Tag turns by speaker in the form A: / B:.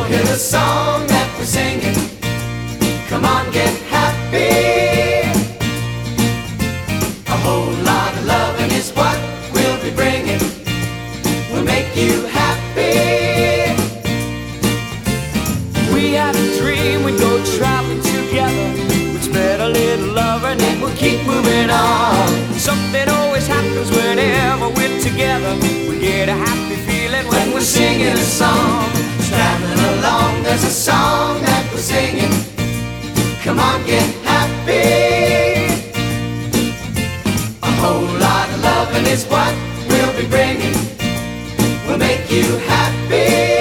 A: Hear the song that we're singing. Come on, get happy. A whole lot of loving is what we'll be bringing. We'll make you happy.
B: We had a dream we'd go traveling together. We'd spread a little love and it would keep moving on. Something always happens whenever we're together. We get a happy feeling when we're singing a song.
A: Traveling along, there's a song that we're singing. Come on, get happy. A whole lot of loving is what we'll be bringing. We'll make you happy.